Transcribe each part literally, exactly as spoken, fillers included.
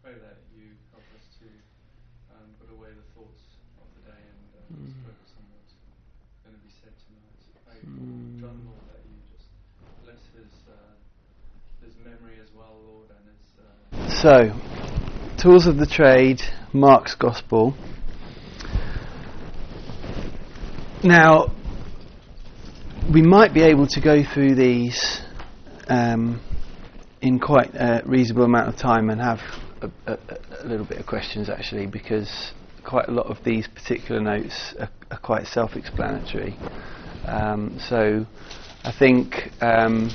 pray that you help us to um, put away the thoughts of the day and uh, mm. just focus on what's going to be said tonight. Pray for mm. John, Lord, that you just bless his uh, his memory as well, Lord, and his. Uh so, tools of the trade, Mark's Gospel. Now, we might be able to go through these um, in quite a reasonable amount of time and have a, a, a little bit of questions, actually, because quite a lot of these particular notes are, are quite self-explanatory. Um, so I think um,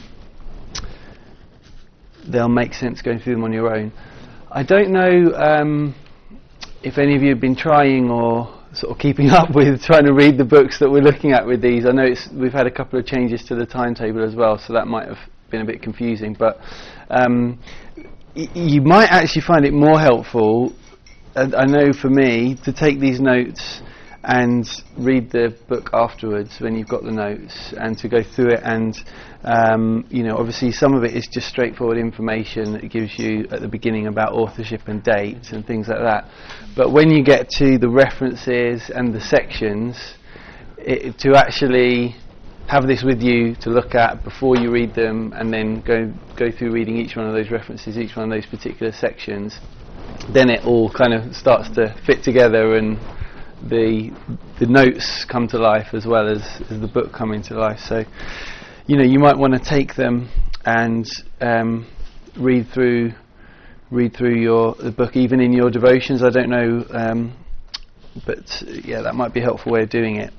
they'll make sense going through them on your own. I don't know um, if any of you have been trying or sort of keeping up with trying to read the books that we're looking at with these. I know it's, we've had a couple of changes to the timetable as well, so that might have been a bit confusing, but um, y- you might actually find it more helpful, uh, I know for me, to take these notes and read the book afterwards when you've got the notes, and to go through it, and um, you know, obviously some of it is just straightforward information that it gives you at the beginning about authorship and dates and things like that. But when you get to the references and the sections, it, to actually have this with you to look at before you read them, and then go go through reading each one of those references, each one of those particular sections, then it all kind of starts to fit together, and the the notes come to life as well as, as the book coming to life. So, you know, you might want to take them and um, read through read through your the book, even in your devotions. I don't know, um, but uh, yeah, that might be a helpful way of doing it.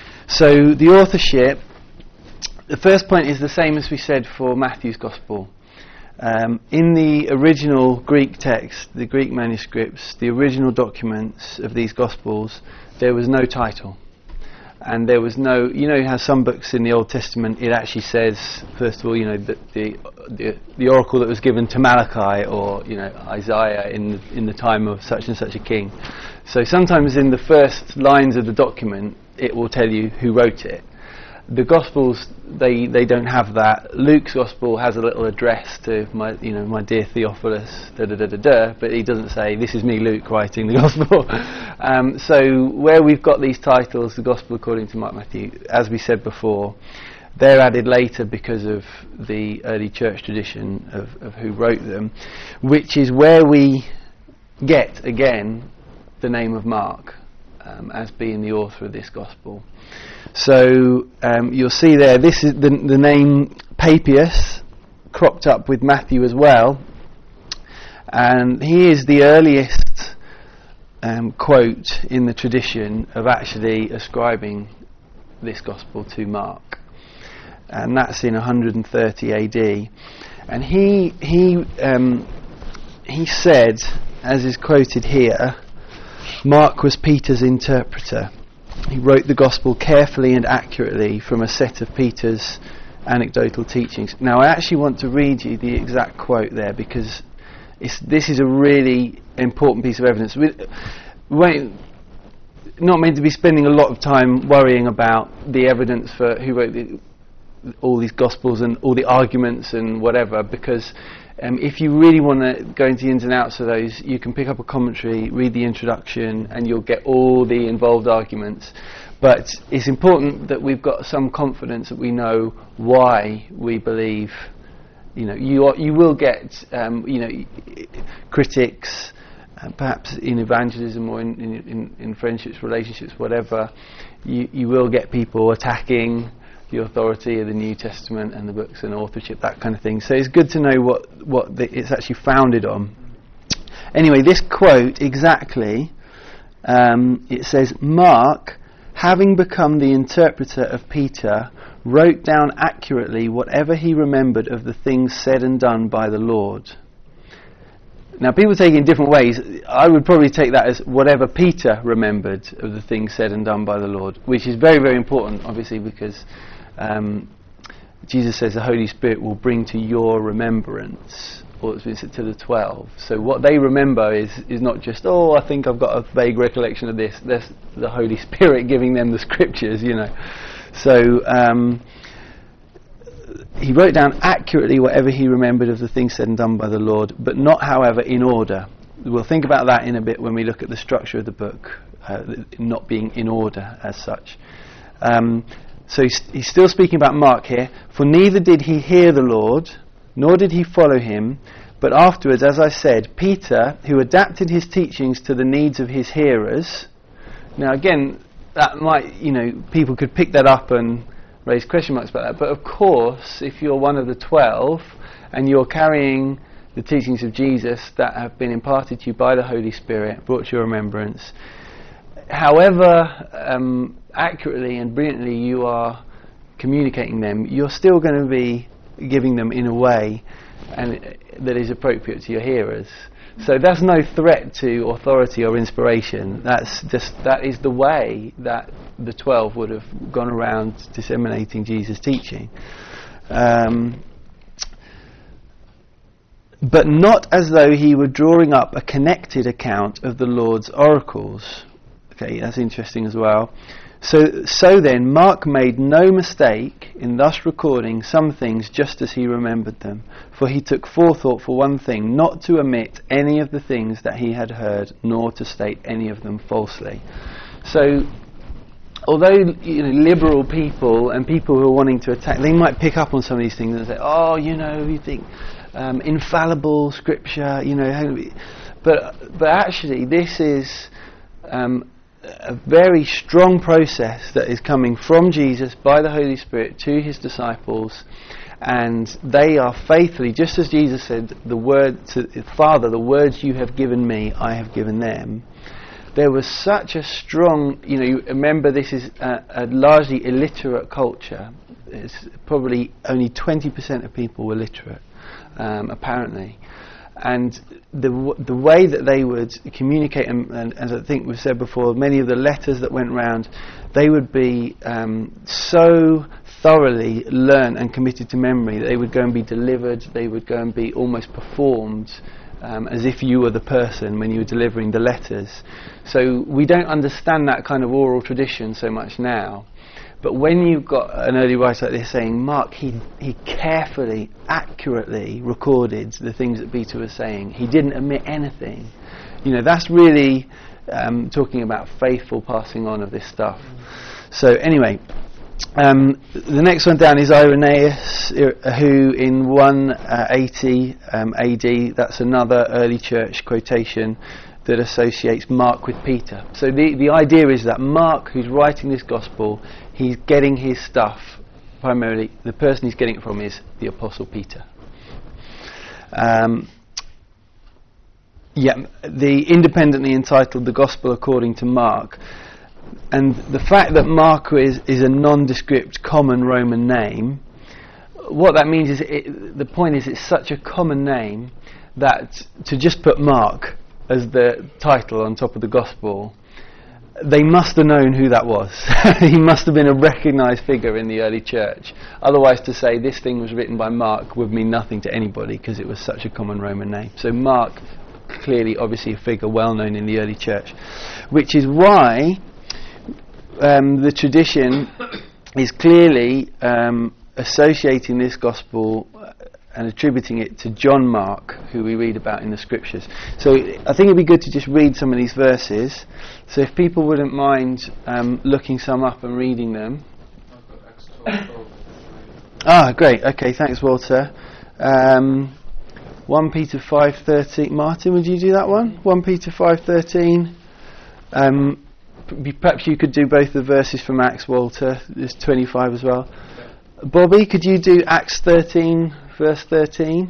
So the authorship, the first point is the same as we said for Matthew's Gospel. Um, in the original Greek text, the Greek manuscripts, the original documents of these Gospels, there was no title. And there was no, you know how some books in the Old Testament, it actually says, first of all, you know, the the, the, the oracle that was given to Malachi, or, you know, Isaiah in the, in the time of such and such a king. So sometimes in the first lines of the document, it will tell you who wrote it. The Gospels, they, they don't have that. Luke's Gospel has a little address to my, you know, my dear Theophilus, da da da da da, but he doesn't say, this is me, Luke, writing the Gospel. um, so where we've got these titles, the Gospel according to Mark, Matthew, as we said before, they're added later because of the early church tradition of, of who wrote them, which is where we get, again, the name of Mark um, as being the author of this Gospel. So um, you'll see there, this is the, the name Papias cropped up with Matthew as well, and he is the earliest um, quote in the tradition of actually ascribing this Gospel to Mark, and that's in one hundred thirty A D. And he he um, he said, as is quoted here, Mark was Peter's interpreter. He wrote the Gospel carefully and accurately from a set of Peter's anecdotal teachings. Now, I actually want to read you the exact quote there, because it's, this is a really important piece of evidence. We, we're not meant to be spending a lot of time worrying about the evidence for who wrote the, all these Gospels and all the arguments and whatever, because Um, if you really want to go into the ins and outs of those, you can pick up a commentary, read the introduction, and you'll get all the involved arguments. But it's important that we've got some confidence that we know why we believe. You know, you are, you will get um, you know critics, uh, perhaps in evangelism or in, in, in friendships, relationships, whatever. You you will get people attacking the authority of the New Testament and the books and authorship, that kind of thing. So it's good to know what, what the, it's actually founded on. Anyway, this quote exactly, um, it says, Mark, having become the interpreter of Peter, wrote down accurately whatever he remembered of the things said and done by the Lord. Now, people take it in different ways. I would probably take that as whatever Peter remembered of the things said and done by the Lord, which is very, very important, obviously, because um, Jesus says the Holy Spirit will bring to your remembrance, or it's to the twelve. So what they remember is, is not just, oh, I think I've got a vague recollection of this. That's the Holy Spirit giving them the scriptures, you know. So um, he wrote down accurately whatever he remembered of the things said and done by the Lord, but not, however, in order. we'll think about that in a bit when we look at the structure of the book, uh, not being in order as such. Um, so he's, he's still speaking about Mark here. For neither did he hear the Lord, nor did he follow him, but afterwards, as I said, Peter, who adapted his teachings to the needs of his hearers. Now again, that might, you know, people could pick that up and raise question marks about that, but of course, if you're one of the twelve and you're carrying the teachings of Jesus that have been imparted to you by the Holy Spirit, brought to your remembrance, however um, accurately and brilliantly you are communicating them, you're still going to be giving them in a way and that is appropriate to your hearers. So that's no threat to authority or inspiration. That's just, that is the way that the twelve would have gone around disseminating Jesus' teaching. Um, but not as though he were drawing up a connected account of the Lord's oracles. Okay, that's interesting as well. So, so then, Mark made no mistake in thus recording some things just as he remembered them. For he took forethought for one thing, not to omit any of the things that he had heard, nor to state any of them falsely. So, although you know, liberal people and people who are wanting to attack, they might pick up on some of these things and say, oh, you know, you think um, infallible scripture, you know, but but actually this is um, a very strong process that is coming from Jesus by the Holy Spirit to his disciples, and they are faithfully, just as Jesus said, the word to Father, the words you have given me, I have given them. There was such a strong, you know, you remember this is a, a largely illiterate culture. It's probably only twenty percent of people were literate, um, apparently. And the w- the way that they would communicate, and, and as I think we've said before, many of the letters that went round, they would be um, so thoroughly learned and committed to memory that they would go and be delivered, they would go and be almost performed um, as if you were the person when you were delivering the letters. So we don't understand that kind of oral tradition so much now. But when you've got an early writer like this saying, Mark, he he carefully, accurately recorded the things that Peter was saying. He didn't omit anything. You know, that's really um, talking about faithful passing on of this stuff. So anyway, um, the next one down is Irenaeus, who in one eighty um, A D, that's another early church quotation that associates Mark with Peter. So the, the idea is that Mark, who's writing this gospel, he's getting his stuff, primarily, the person he's getting it from is the Apostle Peter. Um, yeah, the independently entitled The Gospel According to Mark, and the fact that Mark is, is a nondescript common Roman name, what that means is, it, the point is it's such a common name that to just put Mark as the title on top of the gospel, they must have known who that was. He must have been a recognised figure in the early church. Otherwise, to say this thing was written by Mark would mean nothing to anybody because it was such a common Roman name. So Mark, clearly, obviously a figure well known in the early church, which is why um, the tradition is clearly um, associating this gospel and attributing it to John Mark, who we read about in the scriptures. So I think it'd be good to just read some of these verses. So if people wouldn't mind um, looking some up and reading them. I've got Acts twelve. Ah, great. Okay, thanks, Walter. Um, First Peter five thirteen. Martin, would you do that one? First Peter five thirteen. Um, p- perhaps you could do both the verses from Acts, Walter. There's twenty-five as well. Okay. Bobby, could you do Acts thirteen? Verse thirteen.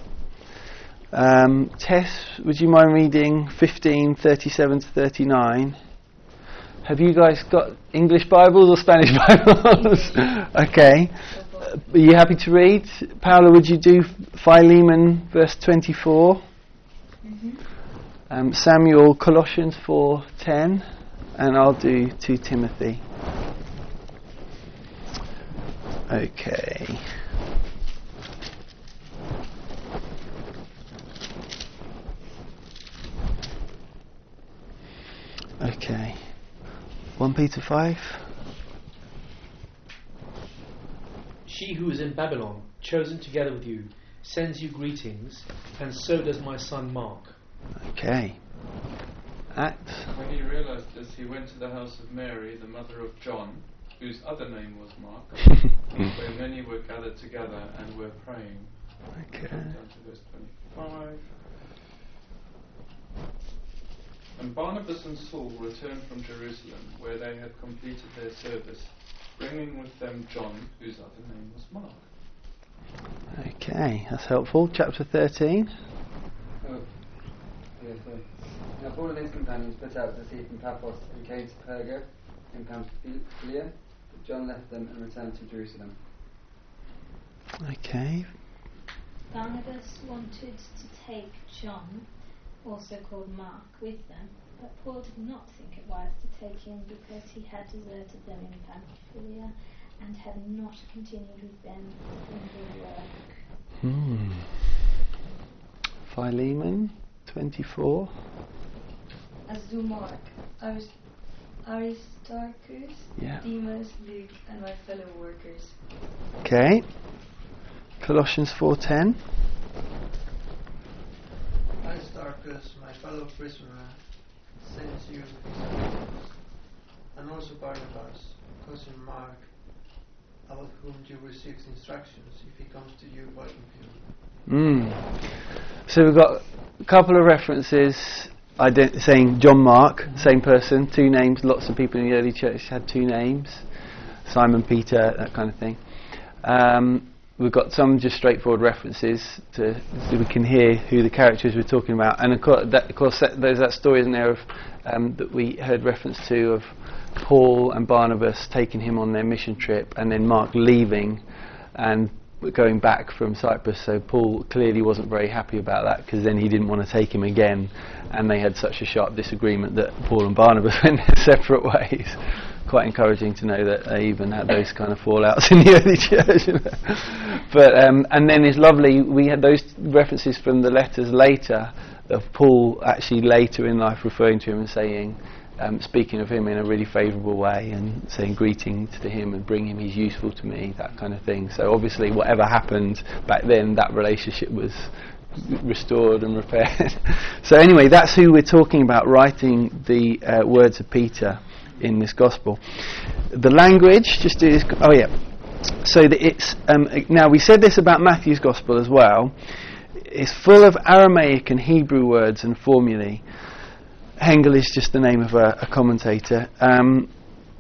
Um, Tess, would you mind reading fifteen thirty-seven to thirty-nine? Have you guys got English Bibles or Spanish Bibles? Okay. Uh, are you happy to read? Paola, would you do Philemon verse twenty-four? Mm-hmm. Um, Samuel, Colossians four ten, and I'll do two Timothy. Okay. Okay. First Peter five. She who is in Babylon, chosen together with you, sends you greetings, and so does my son Mark. Okay. Acts. When he realized this, he went to the house of Mary, the mother of John, whose other name was Mark, where many were gathered together and were praying. Okay. Down to verse twenty-five. And Barnabas and Saul returned from Jerusalem, where they had completed their service, bringing with them John, whose other name was Mark. Okay, that's helpful. Chapter thirteen. Oh, yeah, sorry. Now Paul and his companions put out to sea from Paphos and came to Perga in Pamphylia, but John left them and returned to Jerusalem. Okay. Barnabas wanted to take John, also called Mark, with them, but Paul did not think it wise to take him because he had deserted them in Pamphylia and had not continued with them in the work. Hmm. Philemon, twenty-four. As do Mark, Arist- Aristarchus, Yeah. Demas, Luke, and my fellow workers. Okay. Colossians four ten. Aristarchus, my fellow prisoner, sends you his greetings, and also Barnabas, cousin Mark, about whom you received instructions if he comes to you by him. Mm. So we've got a couple of references ident- saying John Mark, same person, two names. Lots of people in the early church had two names, Simon Peter, that kind of thing. Um, we've got some just straightforward references to so we can hear who the characters we're talking about, and of course, that, of course that, there's that story in there of um, that we heard reference to of Paul and Barnabas taking him on their mission trip, and then Mark leaving and going back from Cyprus. So Paul clearly wasn't very happy about that, because then he didn't want to take him again, and they had such a sharp disagreement that Paul and Barnabas went their separate ways. Quite encouraging to know that they even had those kind of fallouts in the early church. You know. But um, and then it's lovely, we had those references from the letters later of Paul actually later in life referring to him and saying, Um, speaking of him in a really favourable way and saying greetings to him and bring him, he's useful to me, that kind of thing. So obviously whatever happened back then, that relationship was restored and repaired. So anyway, that's who we're talking about writing the uh, words of Peter in this gospel. The language, just do this, oh yeah, so that it's, um, now we said this about Matthew's gospel as well, it's full of Aramaic and Hebrew words and formulae. Hengel is just the name of a, a commentator. Um,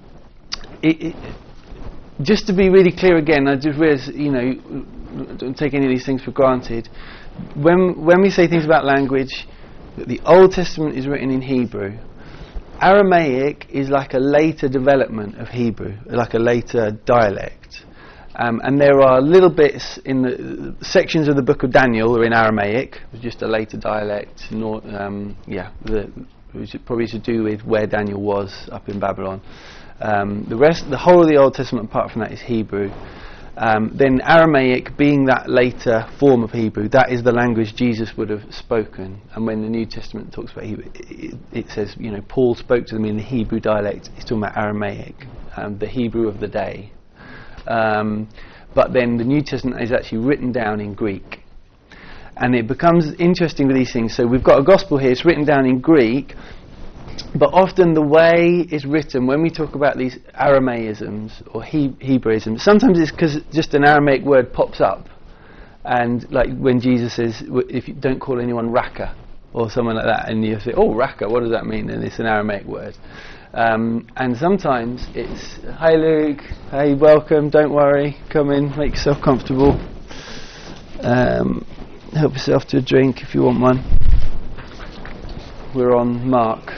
it, it, just to be really clear again, I just realize, you know, don't take any of these things for granted. When when we say things about language, the Old Testament is written in Hebrew. Aramaic is like a later development of Hebrew, like a later dialect. Um, and there are little bits in the uh, sections of the book of Daniel are in Aramaic, just a later dialect. Nor, um, yeah, the, which probably to do with where Daniel was up in Babylon. Um, the rest, the whole of the Old Testament, apart from that, is Hebrew. Um, then Aramaic, being that later form of Hebrew, that is the language Jesus would have spoken. And when the New Testament talks about Hebrew, it, it says, you know, Paul spoke to them in the Hebrew dialect. He's talking about Aramaic, um, the Hebrew of the day. Um, but then the New Testament is actually written down in Greek. And it becomes interesting with these things. So we've got a gospel here, it's written down in Greek, but often the way it's written, when we talk about these Aramaisms or he- Hebraisms, sometimes it's because just an Aramaic word pops up. And like when Jesus says, w- if you don't call anyone Raka, or someone like that, and you say, oh, Raka, what does that mean? And it's an Aramaic word. Um, and sometimes it's, hi Luke, hey, welcome, don't worry, come in, make yourself comfortable. Um, help yourself to a drink if you want one. We're on Mark.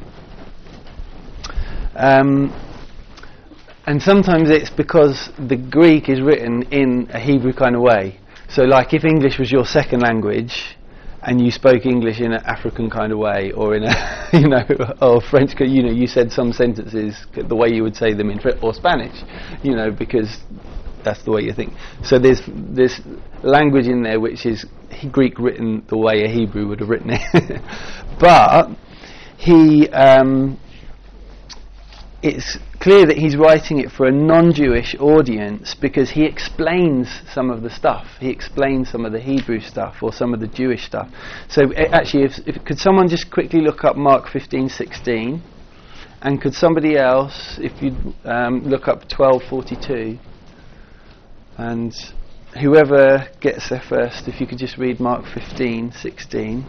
Um, and sometimes it's because the Greek is written in a Hebrew kind of way. So like if English was your second language and you spoke English in an African kind of way, or in a, you know, or French, you know, you said some sentences the way you would say them in French, or Spanish, you know, because that's the way you think. So there's this language in there which is Greek written the way a Hebrew would have written it. But he, um, it's clear that he's writing it for a non-Jewish audience because he explains some of the stuff. He explains some of the Hebrew stuff or some of the Jewish stuff. So uh, actually, if, if could someone just quickly look up Mark fifteen sixteen, and could somebody else, if you um, look up twelve forty-two, and whoever gets there first, if you could just read Mark fifteen sixteen.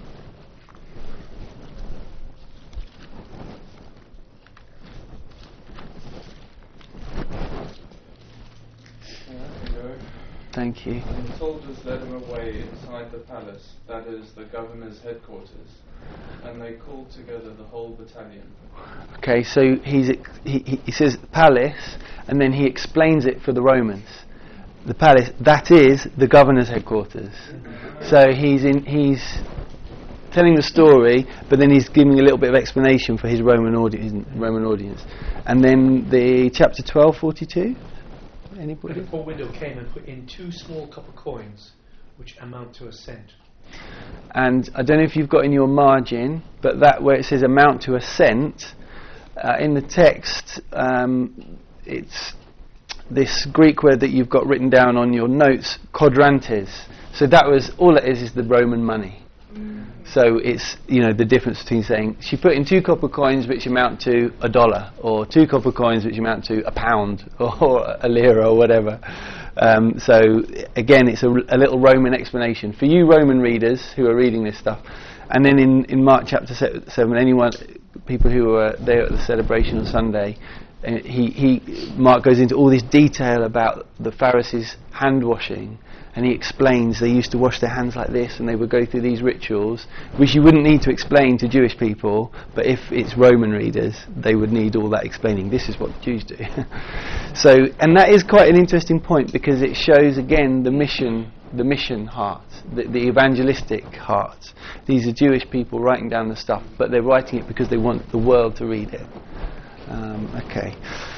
Thank you. And the soldiers led him away inside the palace, that is, the governor's headquarters, and they called together the whole battalion. Okay, so he's ex- he, he says palace, and then he explains it for the Romans. The palace, that is the governor's headquarters. So he's in, he's telling the story, but then he's giving a little bit of explanation for his Roman audience. Roman audience, and then the chapter twelve forty-two. Anybody? The poor widow came and put in two small copper coins, which amount to a cent. And I don't know if you've got in your margin, but that where it says amount to a cent, uh, in the text, um, it's this Greek word that you've got written down on your notes, quadrantes. So that was, all it is is the Roman money. So it's, you know, the difference between saying she put in two copper coins which amount to a dollar, or two copper coins which amount to a pound, or a lira, or whatever. Um, so again, it's a, r- a little Roman explanation for you Roman readers who are reading this stuff. And then in, in Mark chapter se- seven, anyone, people who were there at the celebration on Sunday, uh, he, he Mark goes into all this detail about the Pharisees' hand washing. And he explains they used to wash their hands like this, and they would go through these rituals, which you wouldn't need to explain to Jewish people, but if it's Roman readers, they would need all that explaining. This is what the Jews do. So, and that is quite an interesting point, because it shows again the mission, the mission heart, the, the evangelistic heart. These are Jewish people writing down the stuff, but they're writing it because they want the world to read it. Um, okay.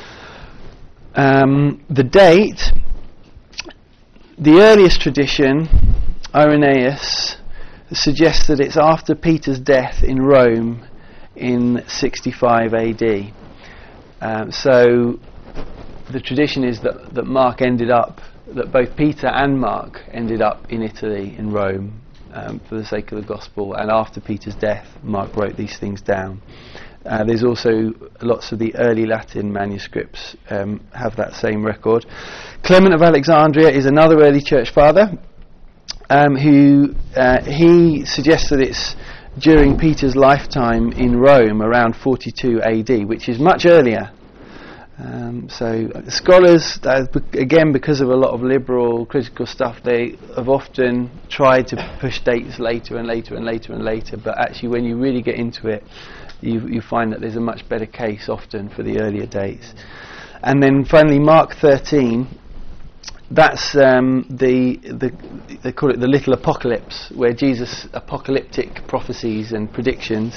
Um, the date. The earliest tradition, Irenaeus, suggests that it's after Peter's death in Rome in sixty-five A D. Um, so the tradition is that, that Mark ended up, that both Peter and Mark ended up in Italy, in Rome, um, for the sake of the gospel, and after Peter's death, Mark wrote these things down. Uh, there's also lots of the early Latin manuscripts um, have that same record. Clement of Alexandria is another early church father um, who uh, he suggests that it's during Peter's lifetime in Rome around forty-two A D, which is much earlier. Um, so uh, scholars, uh, be- again because of a lot of liberal critical stuff, they have often tried to push dates later and later and later and later, but actually when you really get into it, You, you find that there's a much better case often for the earlier dates. And then finally Mark thirteen, that's um, the, the they call it the little apocalypse, where Jesus' apocalyptic prophecies and predictions.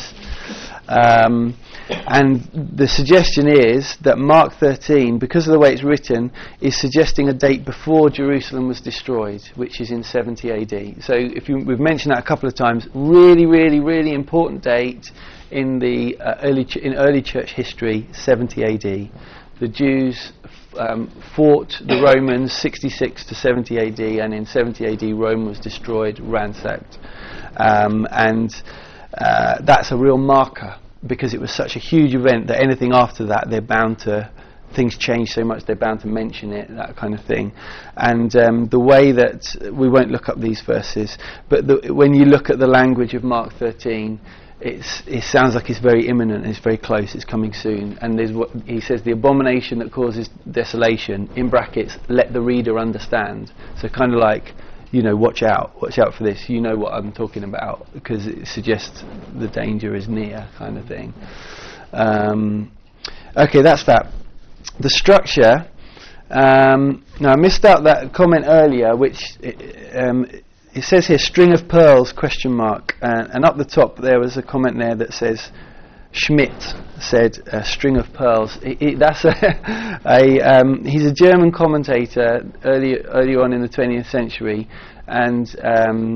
Um, and the suggestion is that Mark thirteen, because of the way it's written, is suggesting a date before Jerusalem was destroyed, which is in seventy A D. So if you, we've mentioned that a couple of times, really, really, really important date in the uh, early ch- in early church history, seventy A D. The Jews f- um, fought the Romans sixty-six to seventy A D, and in seventy A D Rome was destroyed, ransacked. Um, and uh, that's a real marker, because it was such a huge event that anything after that, they're bound to, things change so much, they're bound to mention it, that kind of thing. And um, the way that, we won't look up these verses, but the, when you look at the language of Mark thirteen, It's, it sounds like it's very imminent, it's very close, it's coming soon. And there's what he says, the abomination that causes desolation, in brackets, let the reader understand. So kind of like, you know, watch out, watch out for this, you know what I'm talking about, because it suggests the danger is near, kind of thing. Um, okay, that's that. The structure, um, now I missed out that comment earlier, which um, it says here, string of pearls, question mark, uh, and up the top there was a comment there that says, Schmidt said, uh, string of pearls. It, it, that's a, a um, he's a German commentator early, early on in the twentieth century, and um,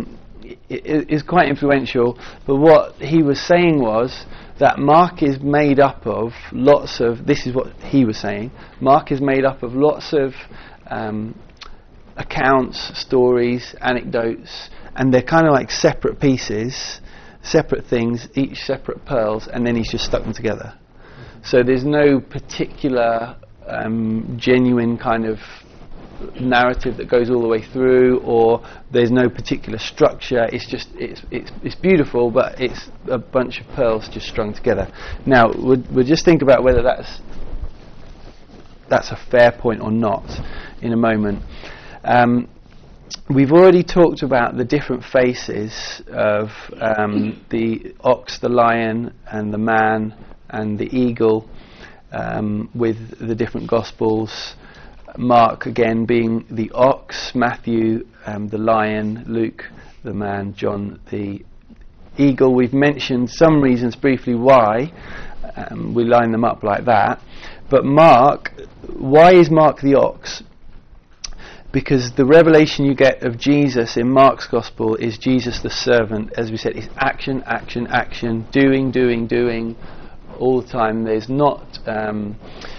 i- i- is quite influential. But what he was saying was that Mark is made up of lots of. This is what he was saying. Mark is made up of lots of um, accounts, stories, anecdotes, and they're kind of like separate pieces, separate things, each separate pearls, and then he's just stuck them together. So there's no particular um, genuine kind of narrative that goes all the way through, or there's no particular structure. It's just it's it's it's beautiful, but it's a bunch of pearls just strung together. Now we'll, we'll just think about whether that's that's a fair point or not in a moment. Um, we've already talked about the different faces of um, the ox, the lion, and the man, and the eagle, um, with the different Gospels. Mark again being the ox, Matthew um, the lion, Luke the man, John the eagle. We've mentioned some reasons briefly why um, we line them up like that. But Mark, why is Mark the ox? Because the revelation you get of Jesus in Mark's Gospel is Jesus the servant. As we said, it's action, action, action, doing, doing, doing all the time. There's not um,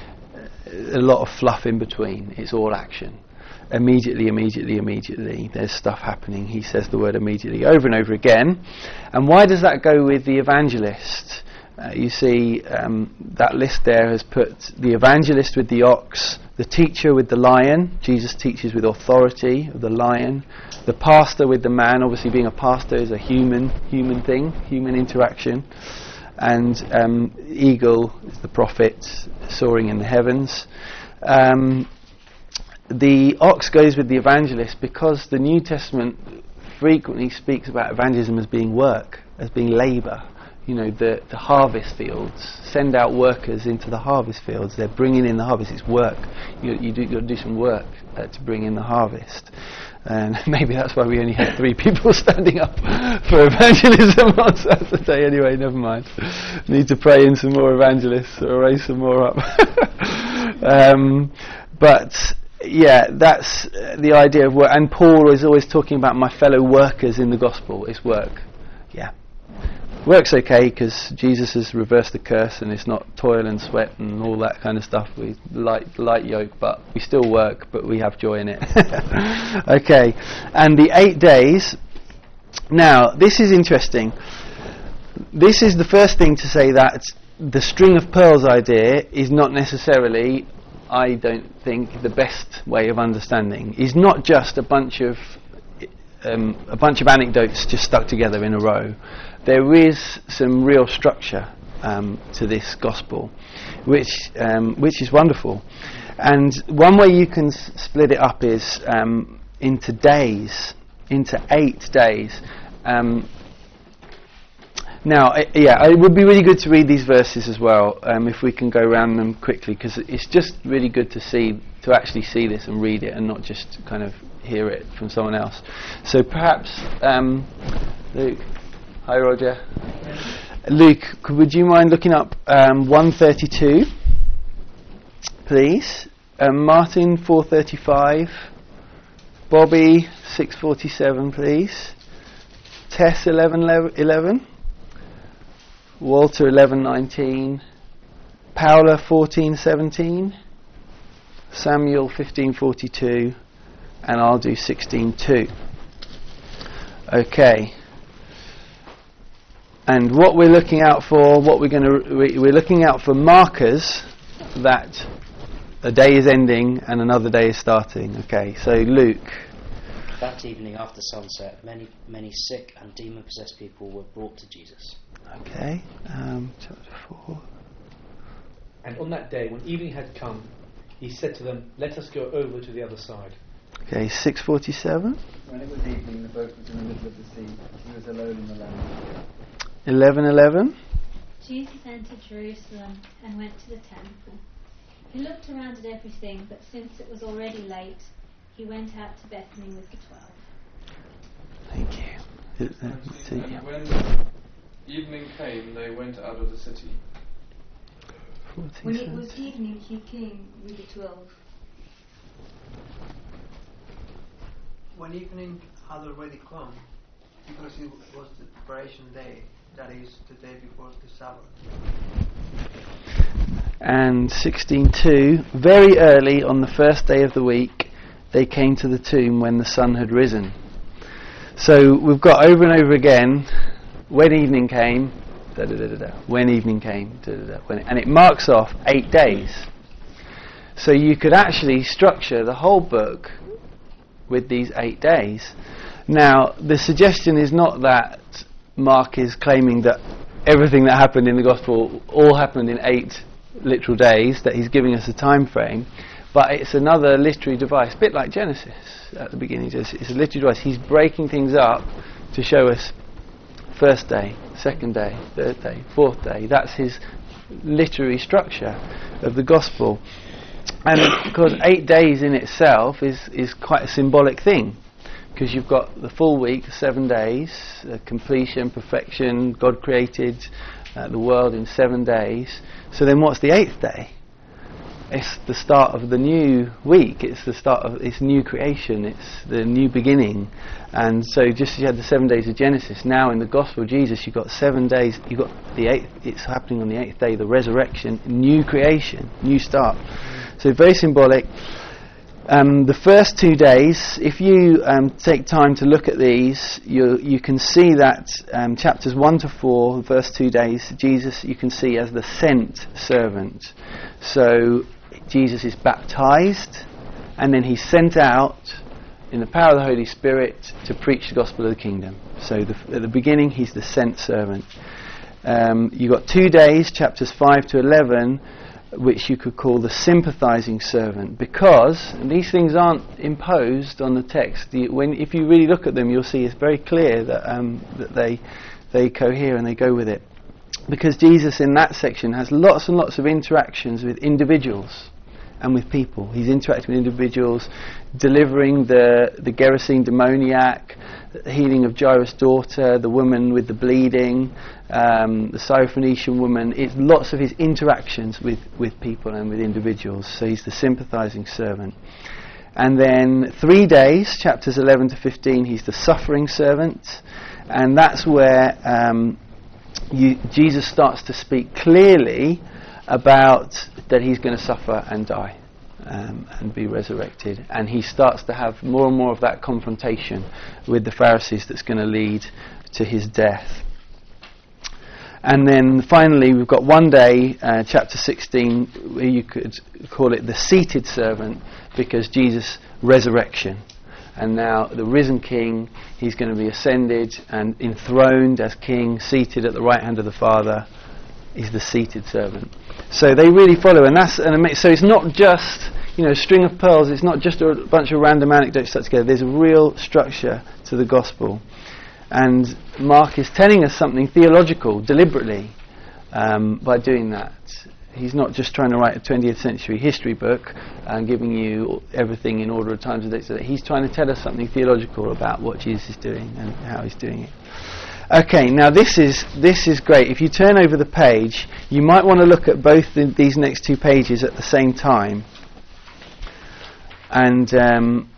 a lot of fluff in between. It's all action. Immediately, immediately, immediately. There's stuff happening. He says the word immediately over and over again. And why does that go with the evangelist? Uh, you see, um, that list there has put the evangelist with the ox, the teacher with the lion. Jesus teaches with authority of the lion. The pastor with the man. Obviously, being a pastor is a human, human thing, human interaction. And um, eagle is the prophet soaring in the heavens. Um, the ox goes with the evangelist because the New Testament frequently speaks about evangelism as being work, as being labour. You know, the, the harvest fields. Send out workers into the harvest fields. They're bringing in the harvest. It's work. You, you do, you've got to do some work uh, to bring in the harvest. And maybe that's why we only had three people standing up for evangelism on Saturday. Anyway, never mind. Need to pray in some more evangelists or raise some more up. um, but yeah, that's uh, the idea of work. And Paul is always talking about my fellow workers in the gospel. It's work. Yeah. Work's okay because Jesus has reversed the curse and it's not toil and sweat and all that kind of stuff. We light light yoke, but we still work, but we have joy in it. Okay, and the eight days. Now, this is interesting. This is the first thing to say that the string of pearls idea is not necessarily, I don't think, the best way of understanding. It's not just a bunch of um, a bunch of anecdotes just stuck together in a row. There is some real structure um, to this gospel, which um, which is wonderful. And one way you can s- split it up is um, into days, into eight days. Um, now, I, yeah, it would be really good to read these verses as well, um, if we can go around them quickly, because it's just really good to see, to actually see this and read it, and not just kind of hear it from someone else. So perhaps, um, Luke. Hi, Roger. Luke, c- would you mind looking up um, one thirty-two, please? Um, Martin, four thirty-five. Bobby, six forty-seven, please. Tess, eleven eleven. Walter, eleven nineteen. Paula, fourteen seventeen. Samuel, fifteen forty-two. And I'll do sixteen two. Okay. And what we're looking out for, what we're going to, we're looking out for markers that a day is ending and another day is starting. Okay, so Luke. That evening after sunset, many many sick and demon-possessed people were brought to Jesus. Okay, um, chapter four. And on that day, when evening had come, he said to them, "Let us go over to the other side." Okay, six forty-seven. When it was evening, the boat was in the middle of the sea. He was alone on the land. eleven eleven. Jesus entered Jerusalem and went to the temple. He looked around at everything, but since it was already late, he went out to Bethany with the twelve. Thank you. Uh, uh, see, And yeah. when evening came, they went out of the city. fourteen, When it was seventeen. evening, he came with the twelve. When evening had already come, because it was the preparation day, that is the day before the Sabbath. And sixteen two, very early on the first day of the week, they came to the tomb when the sun had risen. So we've got over and over again, when evening came, da, da, da, da, da, when evening came, da, da, da, when, and it marks off eight days. So you could actually structure the whole book with these eight days. Now, the suggestion is not that Mark is claiming that everything that happened in the Gospel all happened in eight literal days, that he's giving us a time frame, but it's another literary device, a bit like Genesis at the beginning. It's, it's a literary device. He's breaking things up to show us first day, second day, third day, fourth day. That's his literary structure of the Gospel. And because eight days in itself is, is quite a symbolic thing, because you've got the full week, seven days, uh, completion, perfection, God created uh, the world in seven days. So then what's the eighth day? It's the start of the new week, it's the start of it's new creation, it's the new beginning. And so just as you had the seven days of Genesis, now in the Gospel of Jesus you've got seven days, you've got the eighth, it's happening on the eighth day, the resurrection, new creation, new start. So very symbolic. Um, the first two days, if you um, take time to look at these, you you can see that um, chapters one to four, the first two days, Jesus you can see as the sent servant. So Jesus is baptized, and then he's sent out in the power of the Holy Spirit to preach the gospel of the kingdom. So the, at the beginning, he's the sent servant. Um, you've got two days, chapters five to eleven, which you could call the sympathizing servant, because these things aren't imposed on the text. The, when if you really look at them, you'll see it's very clear that um, that they they cohere and they go with it. Because Jesus in that section has lots and lots of interactions with individuals and with people. He's interacting with individuals, delivering the, the Gerasene demoniac, the healing of Jairus' daughter, the woman with the bleeding, um, the Syrophoenician woman. It's lots of his interactions with, with people and with individuals. So he's the sympathizing servant. And then three days, chapters eleven to fifteen, he's the suffering servant. And that's where um, You, Jesus starts to speak clearly about that he's going to suffer and die um, and be resurrected, and he starts to have more and more of that confrontation with the Pharisees that's going to lead to his death. And then finally we've got one day, uh, chapter sixteen, where you could call it the seated servant, because Jesus' resurrection. And now the risen king, he's going to be ascended and enthroned as king, seated at the right hand of the Father. He's the seated servant. So they really follow, and that's an ama- so it's not just, you know, string of pearls. It's not just a bunch of random anecdotes stuck together. There's a real structure to the gospel, and Mark is telling us something theological deliberately um, by doing that. He's not just trying to write a twentieth century history book and giving you everything in order of times and dates. He's trying to tell us something theological about what Jesus is doing and how he's doing it. Okay, now this is this is great. If you turn over the page, you might want to look at both the, these next two pages at the same time. And um,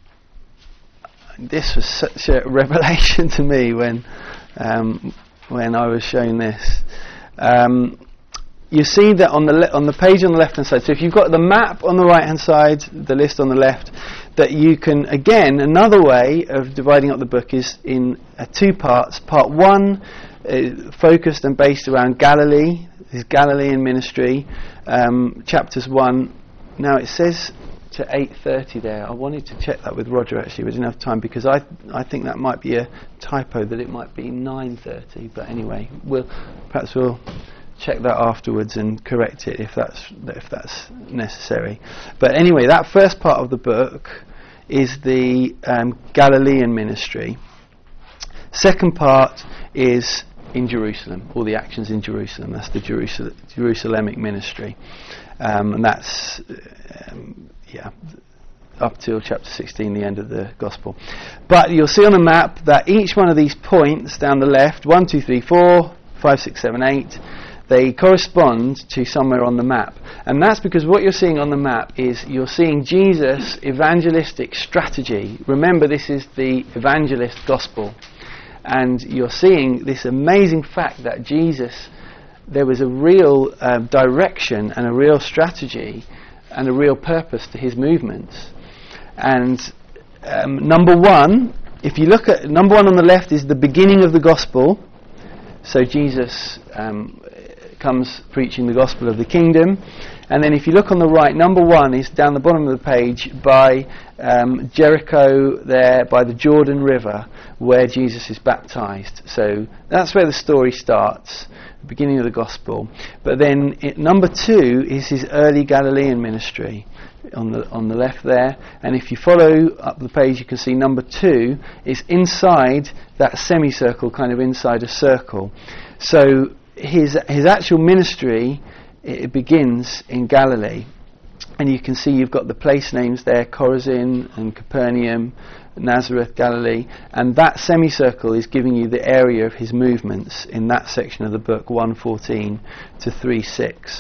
this was such a revelation to me when um, when I was shown this. Um, You see that on the le- on the page on the left hand side. So if you've got the map on the right hand side, the list on the left, that you can, again, another way of dividing up the book is in uh, two parts. Part one, uh, focused and based around Galilee, his Galilean ministry, um, chapters one. Now it says to eight thirty there. I wanted to check that with Roger actually, we didn't have time, because I I think that might be a typo, that it might be nine thirty. But anyway, we'll perhaps we'll check that afterwards and correct it if that's if that's necessary. But anyway, that first part of the book is the um, Galilean ministry. Second part is in Jerusalem, all the actions in Jerusalem. That's the Jerusal- Jerusalemic ministry, um, and that's um, yeah up till chapter sixteen, the end of the gospel. But you'll see on the map that each one of these points down the left, one, two, three, four, five, six, seven, eight, they correspond to somewhere on the map. And that's because what you're seeing on the map is you're seeing Jesus' evangelistic strategy. Remember, this is the evangelist gospel. and you're seeing this amazing fact that Jesus, there was a real uh, direction and a real strategy and a real purpose to his movements. And um, number one, if you look at number one on the left is the beginning of the gospel. So Jesus um, comes preaching the gospel of the kingdom. And then if you look on the right, number one is down the bottom of the page by um, Jericho there, by the Jordan River, where Jesus is baptized. So that's where the story starts, the beginning of the gospel. But then it, number two is his early Galilean ministry on the on the left there. And if you follow up the page, you can see number two is inside that semicircle, kind of inside a circle. So his his actual ministry, it begins in Galilee, and you can see you've got the place names there: Chorazin and Capernaum, Nazareth, Galilee, and that semicircle is giving you the area of his movements in that section of the book, one fourteen to three six.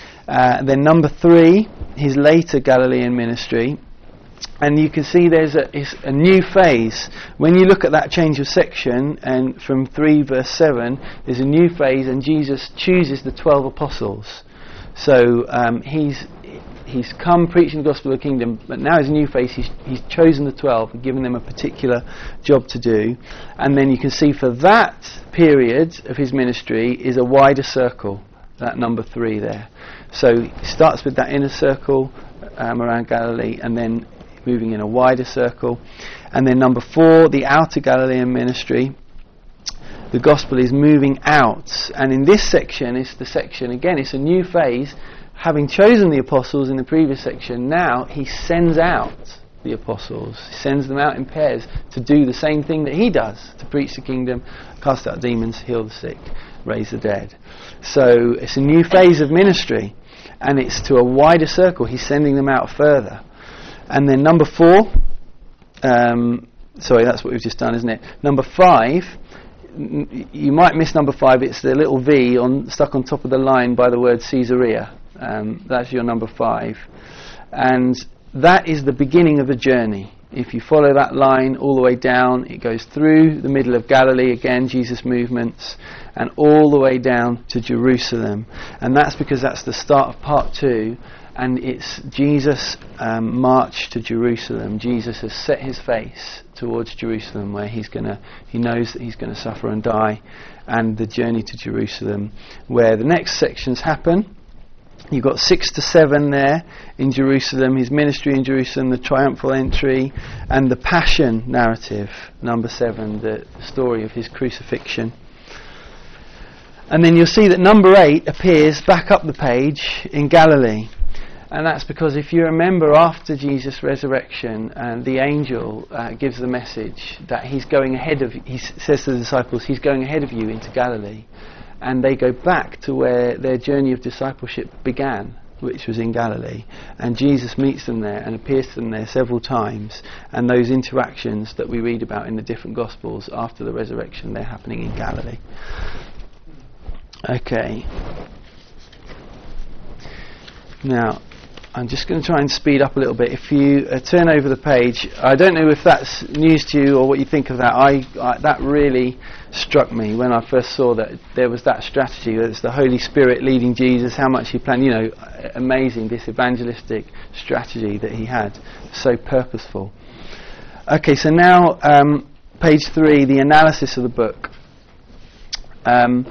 Uh, then number three, his later Galilean ministry, and you can see there's a, is a new phase. When you look at that change of section, and from three verse seven, there's a new phase, and Jesus chooses the twelve apostles. So um, he's he's come preaching the gospel of the kingdom, but now his new phase, he's, he's chosen the twelve and given them a particular job to do. And then you can see for that period of his ministry is a wider circle, that number three there. So he starts with that inner circle um, around Galilee, and then moving in a wider circle. And then number four, the outer Galilean ministry. The gospel is moving out, and in this section is the section, again, it's a new phase. Having chosen the apostles in the previous section, now he sends out the apostles. He sends them out in pairs to do the same thing that he does, to preach the kingdom, cast out demons, heal the sick, raise the dead. So it's a new phase of ministry, and it's to a wider circle. He's sending them out further. And then number four, um, sorry, that's what we've just done, isn't it? Number five, n- you might miss number five. It's the little V on stuck on top of the line by the word Caesarea. Um, that's your number five, and that is the beginning of the journey. If you follow that line all the way down, it goes through the middle of Galilee, again Jesus' movements, and all the way down to Jerusalem. And that's because that's the start of part two, and it's Jesus' um, march to Jerusalem. Jesus has set his face towards Jerusalem, where he's gonna, he knows that he's going to suffer and die, and the journey to Jerusalem, where the next sections happen. You've got six to seven there in Jerusalem, his ministry in Jerusalem, the triumphal entry, and the passion narrative, number seven, the story of his crucifixion. And then you'll see that number eight appears back up the page in Galilee. And that's because if you remember, after Jesus' resurrection, and the angel uh, gives the message that he's going ahead of, he s- says to the disciples, he's going ahead of you into Galilee. And they go back to where their journey of discipleship began, which was in Galilee. And Jesus meets them there and appears to them there several times. And those interactions that we read about in the different Gospels after the resurrection, they're happening in Galilee. Okay. Now, I'm just going to try and speed up a little bit. If you uh, turn over the page, I don't know if that's news to you or what you think of that. I, I that really struck me when I first saw that there was that strategy. That it's the Holy Spirit leading Jesus, how much he planned. You know, amazing, this evangelistic strategy that he had, so purposeful. Okay, so now um, page three, the analysis of the book. Um,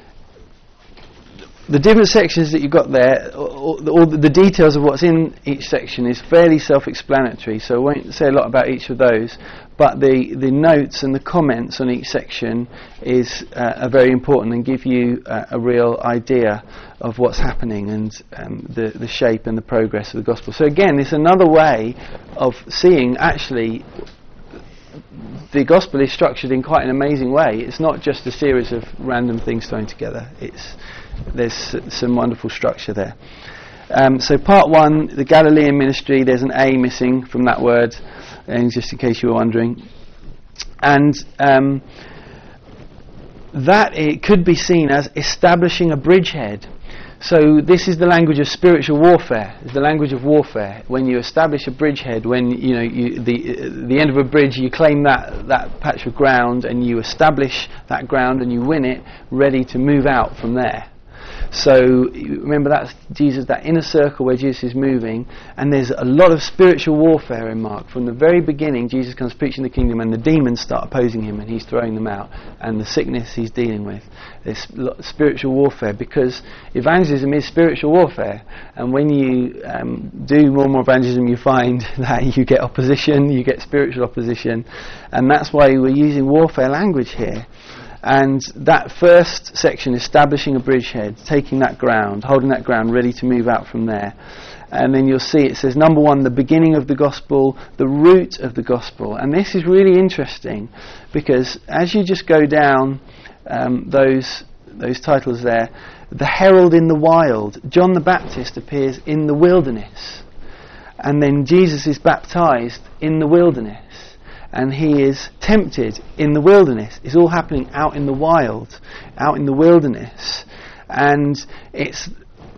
The different sections that you've got there, all, all the details of what's in each section is fairly self-explanatory, so I won't say a lot about each of those, but the, the notes and the comments on each section is uh, are very important and give you uh, a real idea of what's happening and um, the, the shape and the progress of the gospel. So again, it's another way of seeing actually the gospel is structured in quite an amazing way. It's not just a series of random things thrown together. It's there's s- some wonderful structure there. Um, so part one, the Galilean ministry, there's an A missing from that word, and just in case you were wondering. And um, that it could be seen as establishing a bridgehead. so this is the language of spiritual warfare. It's the language of warfare. When you establish a bridgehead, when you know you, the uh, the end of a bridge, you claim that that patch of ground and you establish that ground and you win it, ready to move out from there. So you remember that's Jesus, that inner circle where Jesus is moving, and there's a lot of spiritual warfare in Mark. From the very beginning, Jesus comes preaching the kingdom, and the demons start opposing him, and he's throwing them out, and the sickness he's dealing with. There's spiritual warfare, because evangelism is spiritual warfare, and when you um, do more and more evangelism, you find that you get opposition, you get spiritual opposition, and that's why we're using warfare language here. And that first section, establishing a bridgehead, taking that ground, holding that ground, ready to move out from there. And then you'll see it says, number one, the beginning of the gospel, the root of the gospel. And this is really interesting, because as you just go down um, those those titles there, the herald in the wild, John the Baptist appears in the wilderness. And then Jesus is baptized in the wilderness. And he is tempted in the wilderness. It's all happening out in the wild, out in the wilderness. And it's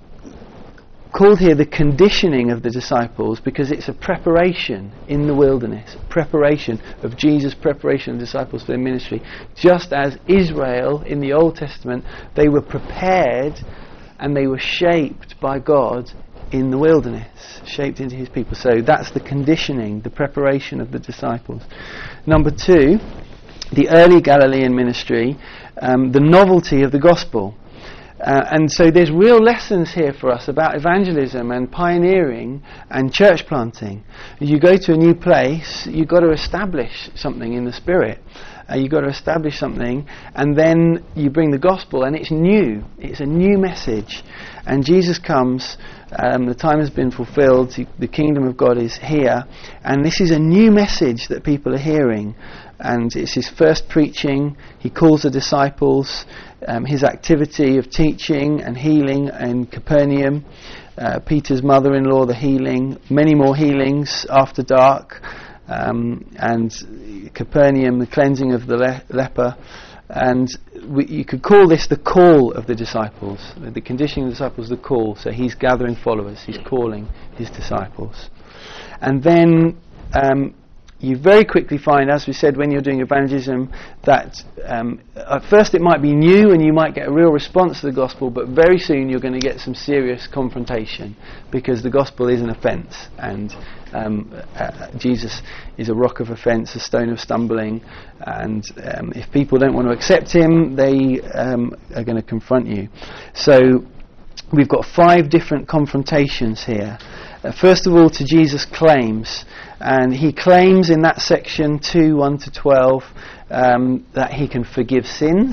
called here the conditioning of the disciples, because it's a preparation in the wilderness, preparation of Jesus, preparation of disciples for their ministry. Just as Israel in the Old Testament, they were prepared and they were shaped by God in the wilderness, shaped into his people. So that's the conditioning, the preparation of the disciples. Number two, the early Galilean ministry, um, the novelty of the gospel. Uh, and so there's real lessons here for us about evangelism and pioneering and church planting. You go to a new place, you've got to establish something in the spirit. Uh, you've got to establish something, and then you bring the gospel, and it's new. It's a new message. And Jesus comes, um, the time has been fulfilled, the kingdom of God is here, and this is a new message that people are hearing. And it's his first preaching. He calls the disciples, um, his activity of teaching and healing in Capernaum, uh, Peter's mother-in-law, the healing, many more healings after dark, um, and Capernaum, the cleansing of the le- leper. And we, you could call this the call of the disciples, the conditioning of the disciples, the call. So he's gathering followers, he's calling his disciples. And then um, you very quickly find, as we said, when you're doing evangelism, that um, at first it might be new and you might get a real response to the gospel, but very soon you're going to get some serious confrontation, because the gospel is an offence, and um, uh, Jesus is a rock of offence, a stone of stumbling, and um, if people don't want to accept him, they um, are going to confront you. So we've got five different confrontations here. Uh, first of all, to Jesus' claims. And he claims in that section two, one to twelve, um, that he can forgive sins.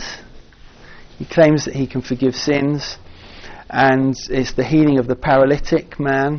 He claims that he can forgive sins. And it's the healing of the paralytic man.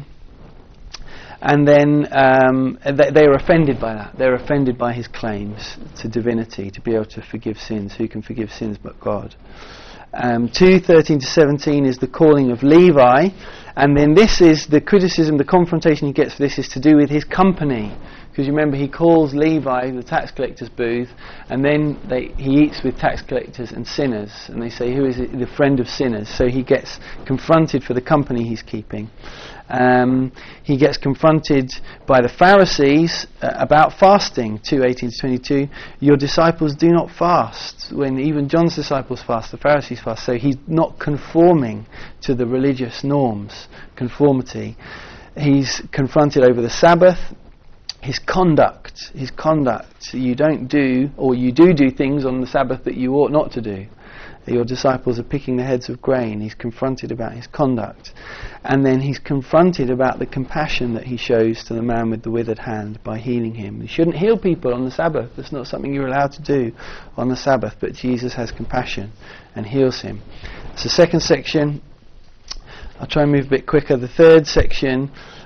And then um, they, they are offended by that. They're offended by his claims to divinity, to be able to forgive sins. Who can forgive sins but God? Um, two, thirteen to seventeen is the calling of Levi. And then this is the criticism, the confrontation he gets for this is to do with his company. Because you remember, he calls Levi the tax collector's booth, and then they, he eats with tax collectors and sinners. And they say, who is it? The friend of sinners. So he gets confronted for the company he's keeping. Um, he gets confronted by the Pharisees uh, about fasting, two eighteen to twenty-two. Your disciples do not fast. When even John's disciples fast, the Pharisees fast. So he's not conforming to the religious norms, conformity. He's confronted over the Sabbath, his conduct, his conduct. You don't do, or you do do things on the Sabbath that you ought not to do. Your disciples are picking the heads of grain. He's confronted about his conduct. And then he's confronted about the compassion that he shows to the man with the withered hand by healing him. You shouldn't heal people on the Sabbath. That's not something you're allowed to do on the Sabbath. But Jesus has compassion and heals him. So second section, I'll try and move a bit quicker. The third section,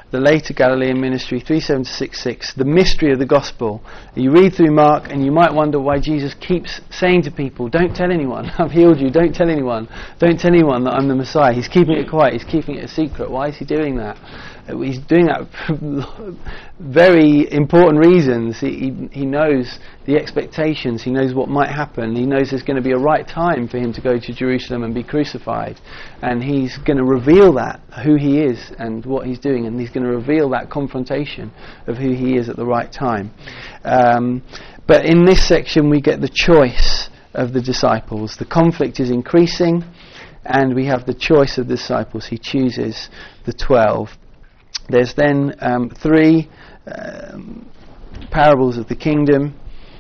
the later Galilean ministry, three seven to six six, the mystery of the gospel. You read through Mark and you might wonder why Jesus keeps saying to people, don't tell anyone, I've healed you, don't tell anyone, don't tell anyone that I'm the Messiah. He's keeping it quiet, he's keeping it a secret. Why is he doing that? Uh, he's doing that for very important reasons. He, he, he knows the expectations, he knows what might happen, he knows there's going to be a right time for him to go to Jerusalem and be crucified, and he's going to reveal that, who he is and what he's doing, and he's going to reveal that confrontation of who he is at the right time. Um, but in this section we get the choice of the disciples. The conflict is increasing and we have the choice of the disciples. He chooses the twelve. There's then um, three um, parables of the kingdom.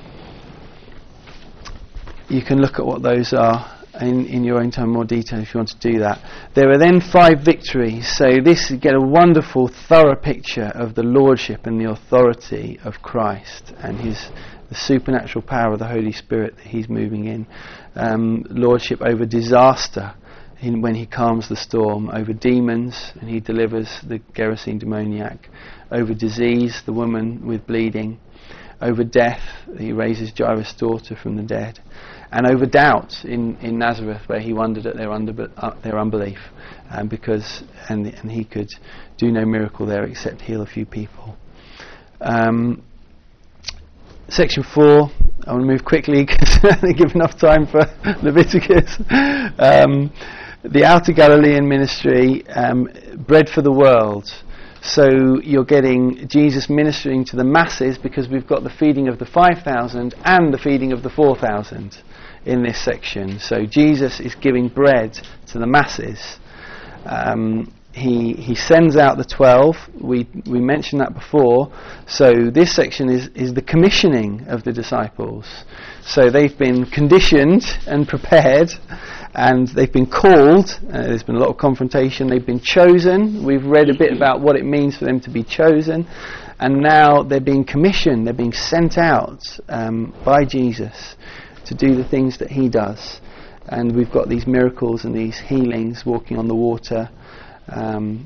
You can look at what those are in, in your own time in more detail if you want to do that. There are then five victories. So this, you get a wonderful, thorough picture of the lordship and the authority of Christ and his the supernatural power of the Holy Spirit that he's moving in. Um, lordship over disaster, in when he calms the storm, over demons, and he delivers the Gerasene demoniac, over disease, the woman with bleeding, over death, he raises Jairus' daughter from the dead, and over doubt in, in Nazareth, where he wondered at their, under, uh, their unbelief, um, because and, and he could do no miracle there except heal a few people. Um, section four, I want to move quickly because I didn't give enough time for Leviticus. Um, the outer Galilean ministry, um, bread for the world. So you're getting Jesus ministering to the masses because we've got the feeding of the five thousand and the feeding of the four thousand in this section. So Jesus is giving bread to the masses. Um, he he sends out the twelve. We we mentioned that before. So this section is, is the commissioning of the disciples. So they've been conditioned and prepared, and they've been called. Uh, there's been a lot of confrontation. They've been chosen. We've read a bit about what it means for them to be chosen, and now they're being commissioned. They're being sent out um, by Jesus to do the things that he does. And we've got these miracles and these healings, walking on the water. Um,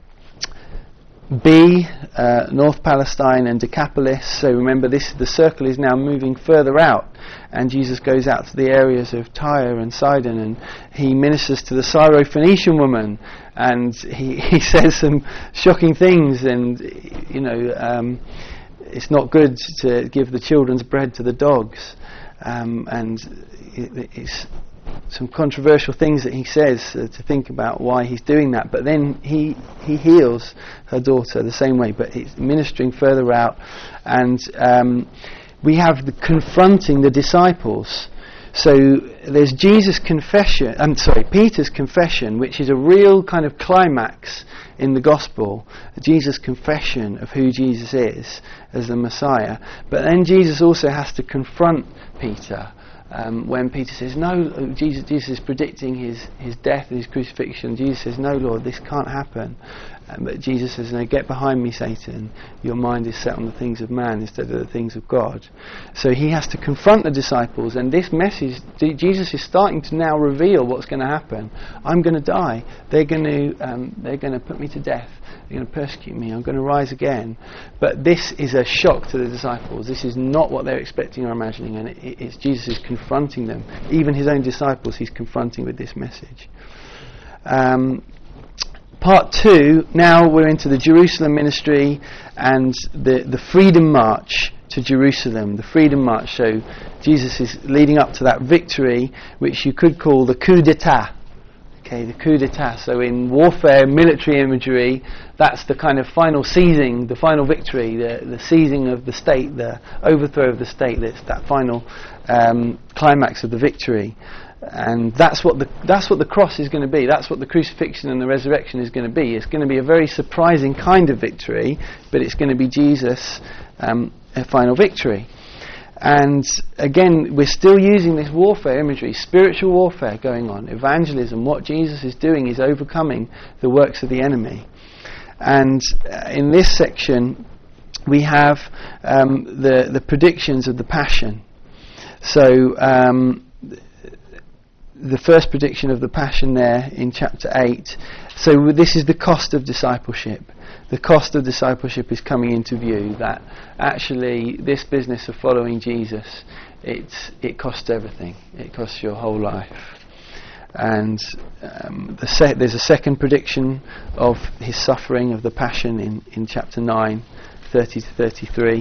B, uh, North Palestine and Decapolis. So remember, this the circle is now moving further out, and Jesus goes out to the areas of Tyre and Sidon, and he ministers to the Syrophoenician woman, and he, he says some shocking things, and you know um, it's not good to give the children's bread to the dogs, um, and it, it's some controversial things that he says uh, to think about why he's doing that. But then he he heals her daughter the same way, but he's ministering further out, and um, we have the confronting the disciples. So there's Jesus' confession, I'm sorry, Peter's confession, which is a real kind of climax in the gospel, Jesus' confession of who Jesus is as the Messiah. But then Jesus also has to confront Peter. Um, when Peter says, no, Jesus, Jesus is predicting his, his death and his crucifixion. Jesus says, no, Lord, this can't happen. Um, but Jesus says, no, get behind me, Satan. Your mind is set on the things of man instead of the things of God. So he has to confront the disciples, and this message, D- Jesus is starting to now reveal what's going to happen. I'm going to die. They're going to um, they're going to put me to death. They're going to persecute me. I'm going to rise again. But this is a shock to the disciples. This is not what they're expecting or imagining, and it, it's Jesus is confronting them. Even his own disciples he's confronting with this message. Um, part two, now we're into the Jerusalem ministry and the, the Freedom March to Jerusalem. The Freedom March. So Jesus is leading up to that victory, which you could call the coup d'etat. Okay, the coup d'etat. So in warfare, military imagery, that's the kind of final seizing, the final victory, the, the seizing of the state, the overthrow of the state. That's that final um, climax of the victory, and that's what the that's what the cross is going to be. That's what the crucifixion and the resurrection is going to be. It's going to be a very surprising kind of victory, but it's going to be Jesus' um, a final victory. And again, we're still using this warfare imagery, spiritual warfare going on, evangelism. What Jesus is doing is overcoming the works of the enemy. And uh, in this section, we have um, the, the predictions of the Passion. So um, the first prediction of the Passion there in chapter eight. So this is the cost of discipleship. The cost of discipleship is coming into view, that actually this business of following Jesus, it's, it costs everything. It costs your whole life. And um, the se- there's a second prediction of his suffering, of the Passion, in, in chapter nine, thirty to thirty-three.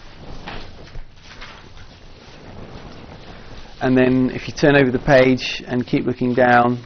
And then if you turn over the page and keep looking down,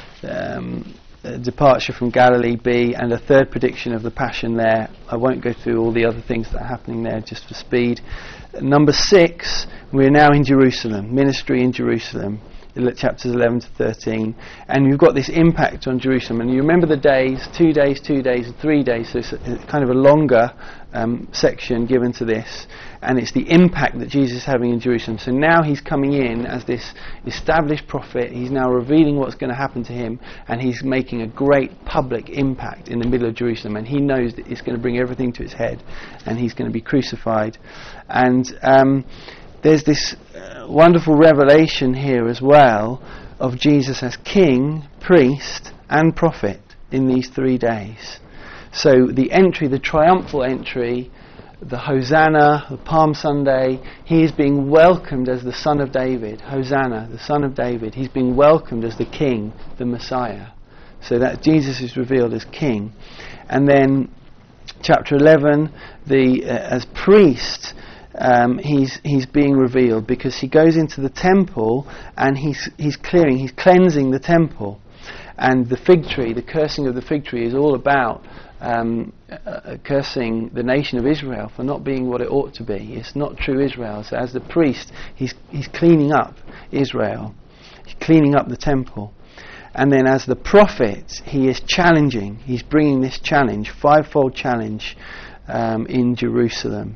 um, a departure from Galilee B, and a third prediction of the Passion there. I won't go through all the other things that are happening there just for speed. Number six, we're now in Jerusalem, ministry in Jerusalem. Chapters eleven to thirteen, and you've got this impact on Jerusalem. And you remember the days, two days, two days, and three days. So it's a, kind of a longer um, section given to this, and it's the impact that Jesus is having in Jerusalem. So now he's coming in as this established prophet. He's now revealing what's going to happen to him, and he's making a great public impact in the middle of Jerusalem. And he knows that it's going to bring everything to its head, and he's going to be crucified. And um, there's this uh, wonderful revelation here as well of Jesus as king, priest and prophet in these three days. So the entry, the triumphal entry, the Hosanna, the Palm Sunday, he is being welcomed as the Son of David. Hosanna, the Son of David. He's being welcomed as the King, the Messiah. So that Jesus is revealed as king. And then chapter eleven, the uh, as priest, Um, he's he's being revealed because he goes into the temple and he's he's clearing, he's cleansing the temple, and the fig tree, the cursing of the fig tree, is all about um, uh, cursing the nation of Israel for not being what it ought to be. It's not true Israel. So as the priest, he's he's cleaning up Israel, he's cleaning up the temple, and then as the prophet, he is challenging. He's bringing this challenge, fivefold challenge, um, in Jerusalem.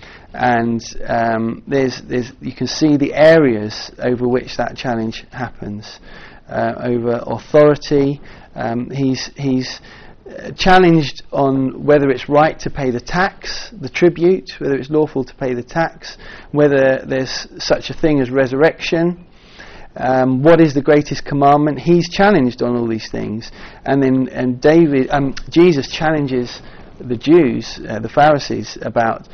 And um, there's, there's, you can see the areas over which that challenge happens. Uh, over authority, um, he's he's uh, challenged on whether it's right to pay the tax, the tribute, whether it's lawful to pay the tax, whether there's such a thing as resurrection. Um, what is the greatest commandment? He's challenged on all these things, and then and David, um, Jesus challenges the Jews, uh, the Pharisees, about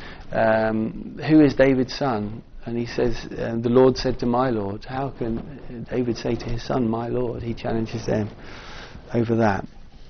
um, who is David's son, and he says, uh, the Lord said to my Lord. How can David say to his son, my Lord? He challenges them over that.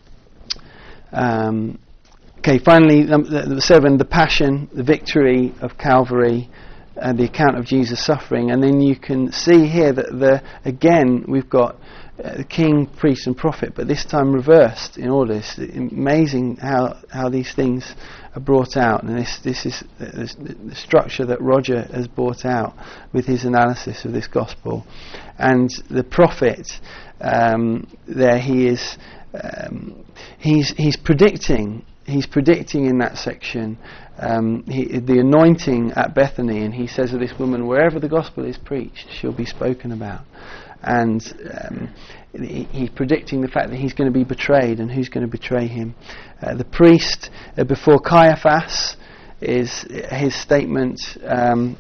Um, okay, finally, number seven, the Passion, the victory of Calvary, and the account of Jesus' suffering. And then you can see here that the again we've got uh, king, priest and prophet, but this time reversed in order. It's amazing how, how these things are brought out, and this this is this, the structure that Roger has brought out with his analysis of this gospel. And the prophet, um, there he is, um, he's he's predicting he's predicting in that section um, he, the anointing at Bethany, and he says of this woman, wherever the gospel is preached, she'll be spoken about. And um, he, he's predicting the fact that he's going to be betrayed, and who's going to betray him. Uh, the priest uh, before Caiaphas is his statement. Um,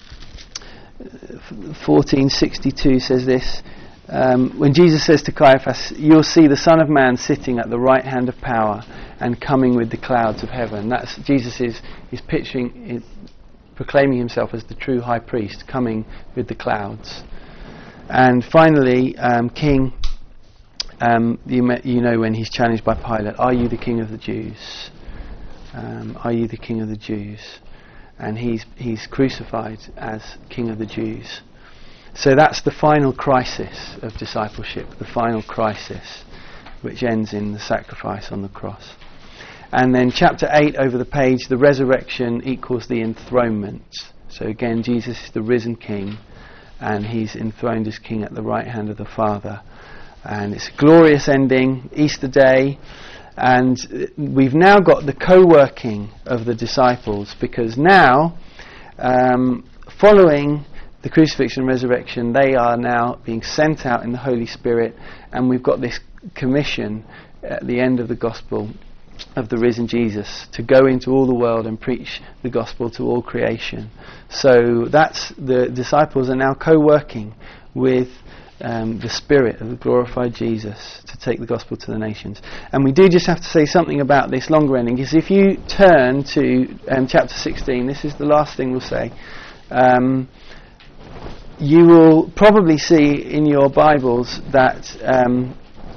fourteen sixty-two says this. Um, when Jesus says to Caiaphas, you'll see the Son of Man sitting at the right hand of power and coming with the clouds of heaven. That's Jesus is is pitching, is proclaiming himself as the true high priest, coming with the clouds. And finally, um, King, um, you, me, you know when he's challenged by Pilate, are you the King of the Jews? Um, are you the King of the Jews? And he's he's crucified as King of the Jews. So that's the final crisis of discipleship, the final crisis, which ends in the sacrifice on the cross. And then chapter eight over the page, the resurrection equals the enthronement. So again, Jesus is the risen King, and he's enthroned as King at the right hand of the Father. And it's a glorious ending, Easter Day, and we've now got the co-working of the disciples, because now, um, following the crucifixion and resurrection, they are now being sent out in the Holy Spirit, and we've got this commission at the end of the gospel of the risen Jesus to go into all the world and preach the gospel to all creation. So that's the disciples are now co-working with um, the Spirit of the glorified Jesus to take the gospel to the nations. And we do just have to say something about this longer ending, because if you turn to um, chapter sixteen, this is the last thing we'll say. Um, you will probably see in your Bibles that um,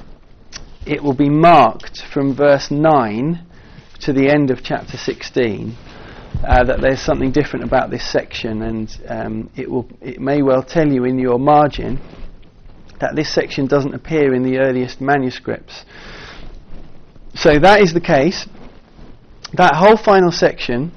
it will be marked from verse nine to the end of chapter sixteen. Uh, that there's something different about this section, and um, it will it may well tell you in your margin that this section doesn't appear in the earliest manuscripts. So that is the case. That whole final section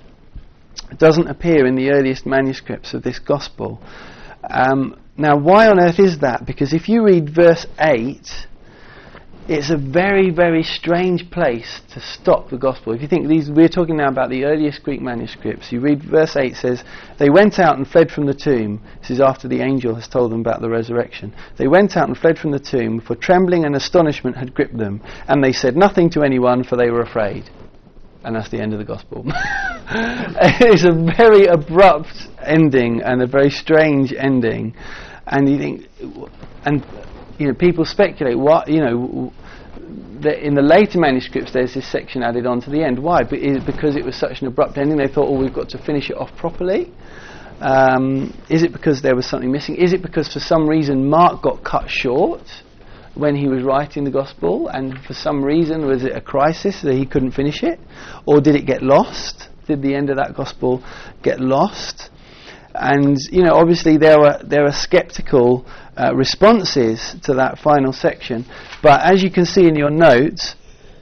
doesn't appear in the earliest manuscripts of this gospel. Um, now, why on earth is that? Because if you read verse eight, it's a very, very strange place to stop the gospel. If you think these, we're talking now about the earliest Greek manuscripts. You read verse eight, says, they went out and fled from the tomb. This is after the angel has told them about the resurrection. They went out and fled from the tomb, for trembling and astonishment had gripped them, and they said nothing to anyone, for they were afraid. And that's the end of the gospel. It's a very abrupt ending and a very strange ending. And you think, and you know, people speculate what, you know, that in the later manuscripts there's this section added on to the end. Why? Because it was such an abrupt ending, they thought, oh, we've got to finish it off properly. Um, is it because there was something missing? Is it because for some reason Mark got cut short when he was writing the gospel, and for some reason was it a crisis that he couldn't finish it? Or did it get lost? Did the end of that gospel get lost? And you know, obviously there were there are sceptical uh, responses to that final section, but as you can see in your notes,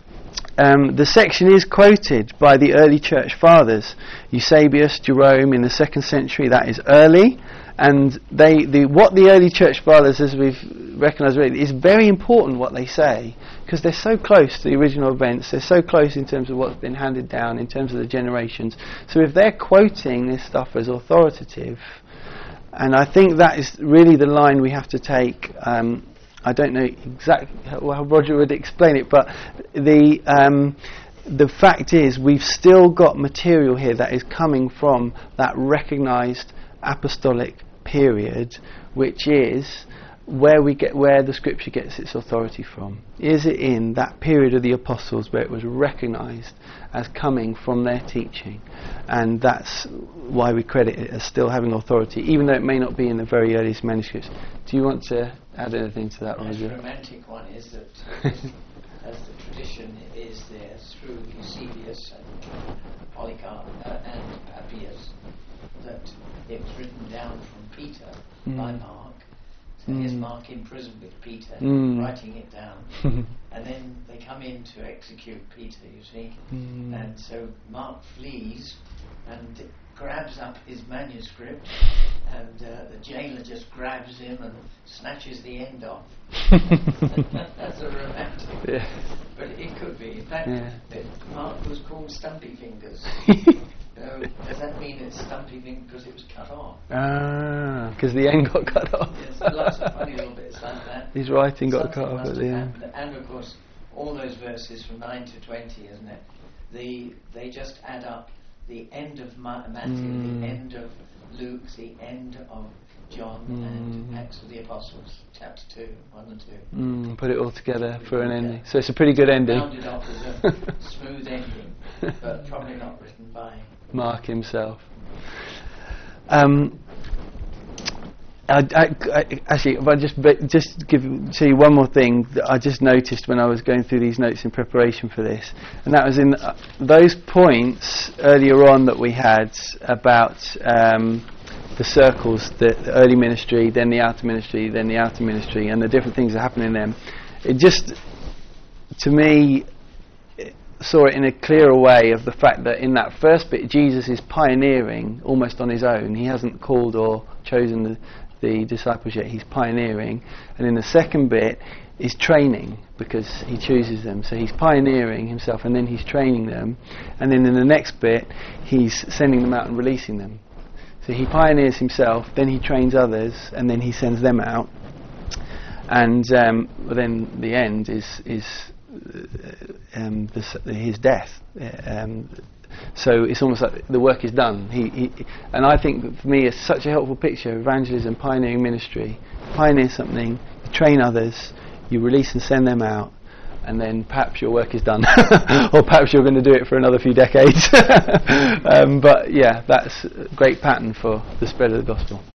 um, the section is quoted by the early church fathers, Eusebius, Jerome in the second century. That is early, and they the what the early church fathers, as we've recognised already, is very important what they say, because they're so close to the original events, they're so close in terms of what's been handed down, in terms of the generations. So if they're quoting this stuff as authoritative, and I think that is really the line we have to take. Um, I don't know exactly how Roger would explain it, but the um, the fact is we've still got material here that is coming from that recognised apostolic period, which is where we get where the scripture gets its authority from. Is it in that period of the apostles where it was recognised as coming from their teaching, and that's why we credit it as still having authority, even though it may not be in the very earliest manuscripts. Do you want to add anything to that, Roger? The romantic one is that as the tradition is there through Eusebius and Polycarp uh, and Papias, that it was written down from Peter mm. by Mark. So mm. here's Mark in prison with Peter, mm. writing it down. And then they come in to execute Peter, you see. Mm. And so Mark flees and grabs up his manuscript, and uh, the jailer just grabs him and snatches the end off. That's a romantic. Yeah. But it could be. In fact, yeah. Mark was called Stumpy Fingers. So does that mean it's Stumpy Fingers because it was cut off? Ah, because the end got cut off. Yes, lots of funny little bits like that. His writing got Something cut off at the end. Happened. And of course, all those verses from nine to twenty, isn't it? The they just add up the end of Ma- Matthew, mm. the end of Luke, the end of John, mm. and Acts of the Apostles, chapter two, one and two. Mm, put it all together for an ending. So it's a pretty good ending. Rounded off as a smooth ending, but probably not written by Mark himself. Um, I, I, I, actually, if I just just give to you one more thing that I just noticed when I was going through these notes in preparation for this, and that was in uh, those points earlier on that we had about um, the circles, the, the early ministry, then the outer ministry, then the outer ministry, and the different things that happen in them. It just, to me, it saw it in a clearer way of the fact that in that first bit, Jesus is pioneering almost on his own. He hasn't called or chosen the the disciples yet, he's pioneering, and in the second bit is training, because he chooses them. So he's pioneering himself, and then he's training them, and then in the next bit he's sending them out and releasing them. So he pioneers himself, then he trains others, and then he sends them out, and um, then the end is is uh, um, the, his death. Um, So it's almost like the work is done. He, he, and I think for me it's such a helpful picture: evangelism, pioneering ministry, pioneer something, train others, you release and send them out, and then perhaps your work is done, or perhaps you're going to do it for another few decades. um, but yeah, that's a great pattern for the spread of the gospel.